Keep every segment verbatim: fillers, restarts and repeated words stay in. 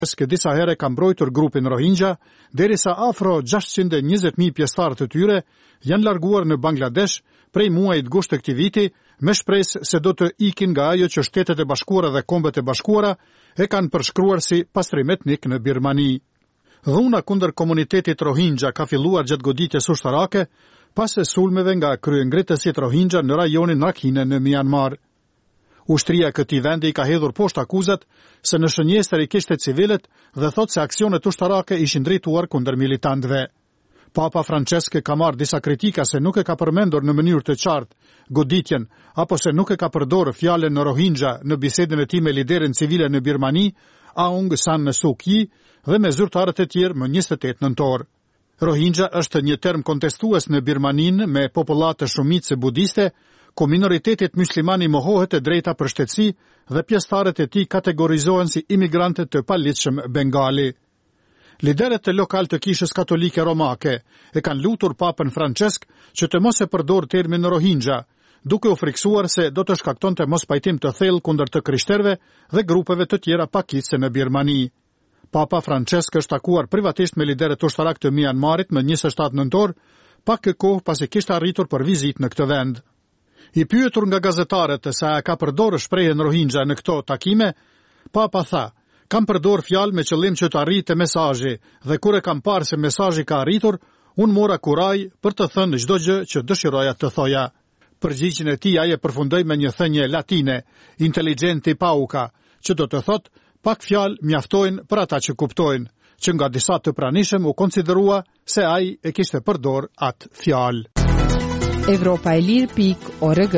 që disa herë ka mbrojtur grupin Rohingya, derisa afro gjashtëqind e njëzet mijë pjesëtar të tyre janë larguar në Bangladesh prej muajit gusht të këtij viti, me shpresë se do të ikin nga ajo që Shtetet e Bashkuara dhe Kombet e Bashkuara e kanë përshkruar si pastrim etnik në Birmani. Dhuna kundër komunitetit Rohingya ka filluar gjatë goditjes ushtarake pas e sulmeve nga kryengritësit Rohingya në rajonin Rakhine në Myanmar. Ushtria e këtij vendi i ka hedhur poshtë akuzat se në shënjestër i kishte civilët dhe thot se aksionet ushtarake ishin drejtuar kundër militantëve. Papa Francesc ka marrë disa kritika se nuk e ka përmendur në mënyrë të qartë goditjen apo se nuk e ka përdorur fjalën në Rohingya në bisedën e tij me liderën civile në Birmani, Aung San Suu Kyi, dhe me zyrtarët e tjerë më njëzet e tetë nëntor. Rohingya është një term kontestues në Birmanin me popullatë shumicë budiste, ku minoritetit muslimani mohohet e drejta për shtetësi dhe pjesëtarët e tij kategorizohen si imigrantët të paligjshëm bengali. Liderët e lokal të Kishës Katolike Romake e kanë lutur Papën Francesc që të mos e përdor termin Rohingya, duke u friksuar se do të shkaktonte mos pajtim të thellë kundër të krishterëve dhe grupeve të tjera pakicë në Birmani. Papa Francesc është takuar privatisht me liderët ushtarak të Myanmarit më njëzet e shtatë nëntor, pak kohë pasi kishte arritur për vizitë në këtë vend. I pyetur nga gazetarët se a ka përdorur shprehjen Rohingya në këto takime, Papa tha: "Kam përdor fjalë me qëllim që të arrijë mesazhi dhe kur e kam parë se mesazhi ka arritur, unë mora kuraj për të thënë çdo gjë që dëshiroja të thoja." Përgjigjen e tij ai e përfundoi me një thënie latine, intelligenti pauca, që do të thotë pak fjalë mjaftojnë për ata që kuptojnë, që nga disa të pranishëm u konsiderua se ai e kishte përdor atë fjalë. Evropa e Lirë pikë org.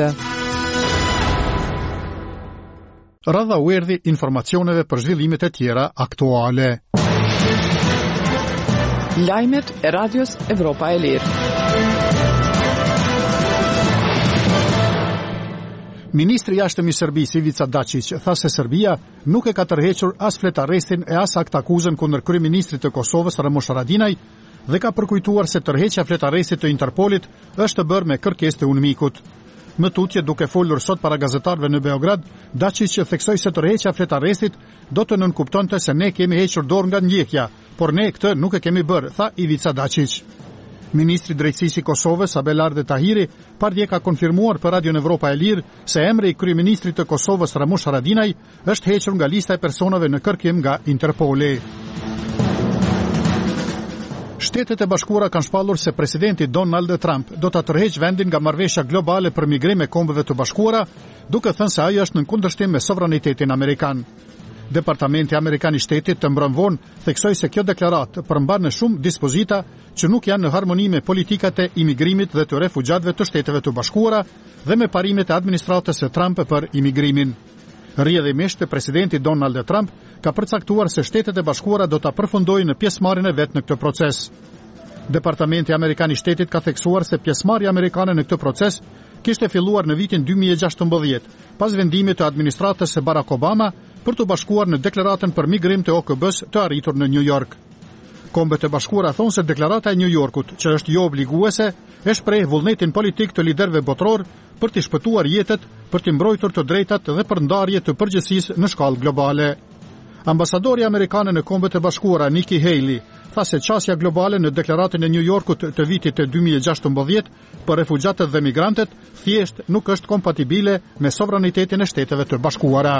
Radha u erdhi informacioneve për zhvillimet e tjera aktuale. Lajmet e radios Evropa e Lirë. Ministri i jashtëm i Serbisë Ivica Dačić tha se Serbia nuk e ka tërhequr as fletarrestin e as akt akuzën kundër kryeministrit të Kosovës Ramush Haradinaj dhe ka përkujtuar se tërheqja fletarrestit të Interpolit është bërë me kërkesë të UNMIK-ut. Më tutje, duke folur sot para gazetarëve në Beograd, Dačić theksoi se tërheqja fletarrestit do të nënkuptonte se ne kemi hequr dorë nga ndjekja, por ne këtë nuk e kemi bërë, tha Ivica Dačić. Ministri i Drejtësisë i Kosovës Abelarde Tahiri pardje ka konfirmuar për Radio Evropa e Lirë se emri i kryeministrit të Kosovës Ramush Haradinaj është hequr nga lista e personave në kërkim nga Interpoli. Shtetet e Bashkuara kanë shpallur se presidenti Donald Trump do ta tërheqë vendin nga marrëveshja globale për migrim e Kombeve të Bashkuara, duke thënë se ajo është në kundërshtim me sovranitetin amerikan. Departamenti Amerikan i Shtetit të mbrëm vonë theksoi se kjo deklaratë përmban në shumë dispozita që nuk janë në harmoni me politikat e imigrimit dhe të refugjatëve të Shteteve të Bashkuara dhe me parimet e administratës së Trump për imigrimin. Rrjedhimisht, presidenti Donald Trump ka përcaktuar se Shtetet e Bashkuara do ta përfundojnë në pjesëmarrjen e vet në këtë proces. Departamenti Amerikan i Shtetit ka theksuar se pjesëmarrja amerikane në këtë proces kishte filluar në vitin dy mijë e gjashtëmbëdhjetë, pas vendimit të administratës së Barack Obama për të bashkuar në deklaratën për migrim të O K B-s të arritur në New York. Kombet e Bashkuara thonë se deklarata e New Yorkut, që është jo obliguese, e shpreh vullnetin politik të liderëve botror për të shpëtuar jetët, për të mbrojtur të drejtat dhe për ndarje të përgjegjësisë në shkallë globale. Ambasadori amerikan në Kombet e Bashkuara Nikki Haley tha se qasja globale në deklaratën e New Yorkut të vitit të dy mijë e gjashtëmbëdhjetë për refugjatët dhe migrantët thjesht nuk është kompatibile me sovranitetin e Shteteve të Bashkuara.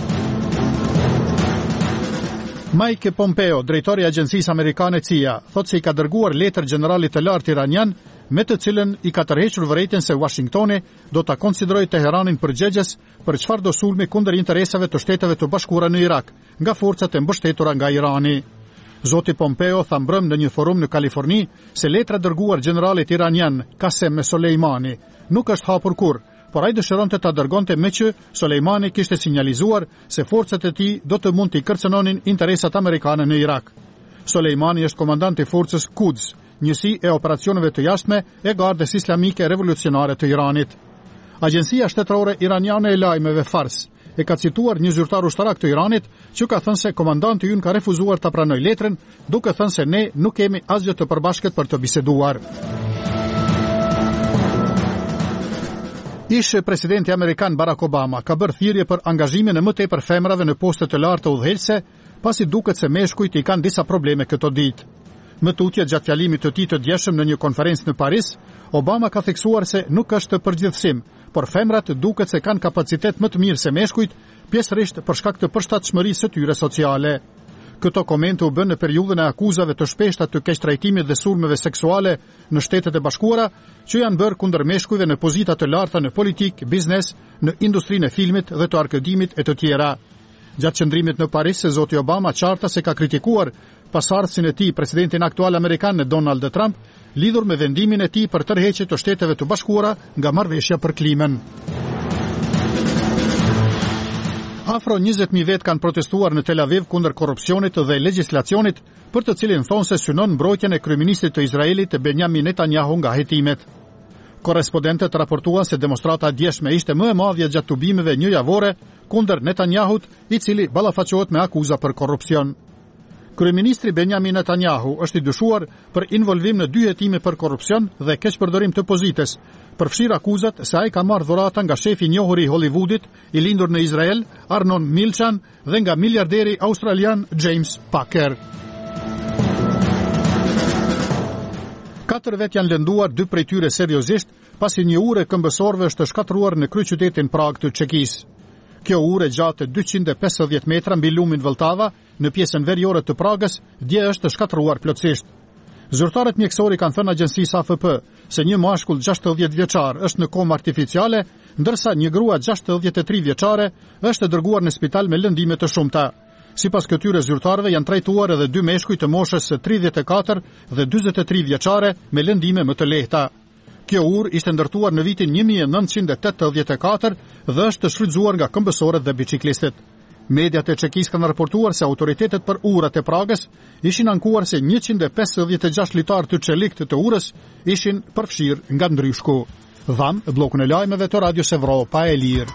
Mike Pompeo, drejtori i Agjencisë Amerikane C I A, thotë se i ka dërguar letër generalit të lartë iranian me të cilën i ka tërhequr vërejtjen se Washingtoni do ta konsiderojë Teheranin përgjegjës për çfarë do sulmi kundër interesave të Shteteve të Bashkuara në Irak nga forcat e mbështetura nga Irani. Zoti Pompeo tha mbrëm në një forum në Kaliforni se letra dërguar generalit iranian Qasem Soleimani nuk është hapur kurrë, por ai dëshironte ta dërgonte me që Soleimani kishte sinjalizuar se forcat e tij do të mund t'i kërcënonin interesat amerikane në Irak. Soleimani është komandant i forcës Quds, njësi e operacioneve të jashtme e Gardës Islamike Revolucionare të Iranit. Agjencia shtetërore iraniane e lajmeve Fars e ka cituar një zyrtar ushtarak të Iranit që ka thënë se komandanti ynë ka refuzuar ta pranojë letrën, duke thënë se ne nuk kemi asgjë të përbashkët për të biseduar. Ish presidenti amerikan Barack Obama ka bërë thirrje për angazhimin e më tepër femrave në poste të larta udhëheqëse pasi duket se meshkujt i kanë disa probleme këto ditë. Më tutje gjatë fjalimit të tij të djeshëm në një konferencë në Paris, Obama ka theksuar se nuk është përgjithësim, por femrat duket se kanë kapacitet më të mirë se meshkujt, pjesërisht për shkak të përshtatshmërisë së tyre sociale. Këto komente u bën në periudhën e akuzave të shpeshta të keqtrajtimit dhe sulmeve seksuale në Shtetet e Bashkuara, që janë bërë kundër meshkujve në pozita të larta në politik, biznes, në industrinë e filmit dhe të arkëdimit e të tjera. Gjatë qëndrimit në Paris, zoti Obama qarta se ka kritikuar pasardhësin e tij, presidentin aktual amerikan Donald Trump, lidhur me vendimin e tij për tërheqje të Shteteve të Bashkuara nga marrëveshja për klimën. Afro njëzet mijë vetë kanë protestuar në Tel Aviv kundër korrupsionit dhe legjislacionit, për të cilin thonë se synon mbrojtjen e kryeministit të Izraelit Benjamin Netanyahu nga hetimet. Korrespondentët raportuan se demonstrata djeshme ishte më e madhe gjatë tubimeve një javore kundër Netanyahut, i cili ballafaqohet me akuza për korrupsion. Kryeministri Benjamin Netanyahu është i dyshuar për involvim në dy hetime për korrupsion dhe keqpërdorim të pozitës, përfshir akuzat se ai ka marrë dhurata nga shefi i njohur i Hollywoodit, i lindur në Izrael, Arnon Milchan, dhe nga miliarderi australian James Packer. Katër vet janë lënduar, dy prej tyre seriozisht, pasi një urë e këmbësorëve është shkatruar në kryeqytetin Prag të Çekisë. Kjo urë gjatë dyqind e pesëdhjetë metra mbi lumin Vltava, në pjesën veriore të Pragës, dje është shkatruar plotësisht. Zyrtarët mjekësori kanë thënë agjencisë A F P se një mashkull gjashtëdhjetë vjeçar është në komë artificiale, ndërsa një grua gjashtëdhjetë e tre vjeçare është dërguar në spital me lëndime të shumta. Sipas këtyre zyrtarëve janë trajtuar edhe dy meshkuj të moshës tridhjetë e katër dhe dyzet e tre vjeçare me lëndime më të lehta. Kjo urë ishte ndërtuar në vitin një mijë e nëntëqind e tetëdhjetë e katër dhe është shfrytzuar nga këmbësorët dhe biçiklistët. Mediat e Çekisë kanë raportuar se autoritetet për urat e Pragës ishin ankuar se njëqind e pesëdhjetë e gjashtë litar të çelikt të urës ishin përfshirë nga ndryshku. Dham, bllokun e lajmeve të Radios Evropa e Lirë.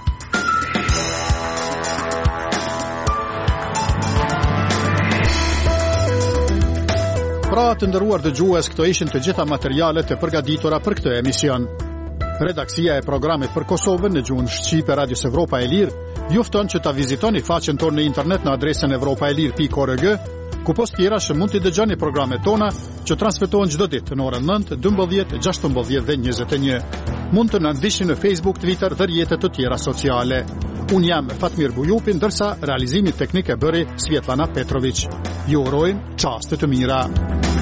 Pra të ndëruar dëgjues, këto ishin të gjitha materialet e përgatitura për këtë emision. Redaksia e programit për Kosovën në gjuhën shqipe Radios Evropa e Lirë ju fton që ta vizitoni faqen tonë në internet në adresën evropaelir pikë org, ku post tjera që mund të dëgjoni programet tona që transmetohen çdo ditë në orën nëntë, dymbëdhjetë, gjashtëmbëdhjetë dhe njëzet e një. Mund të na ndiqni në Facebook, Twitter dhe rrjetet të tjera sociale. Unë jam Fatmir Bujupi, ndërsa realizimin teknik e bëri Svetlana Petrović. Ju urojmë çaste të mira.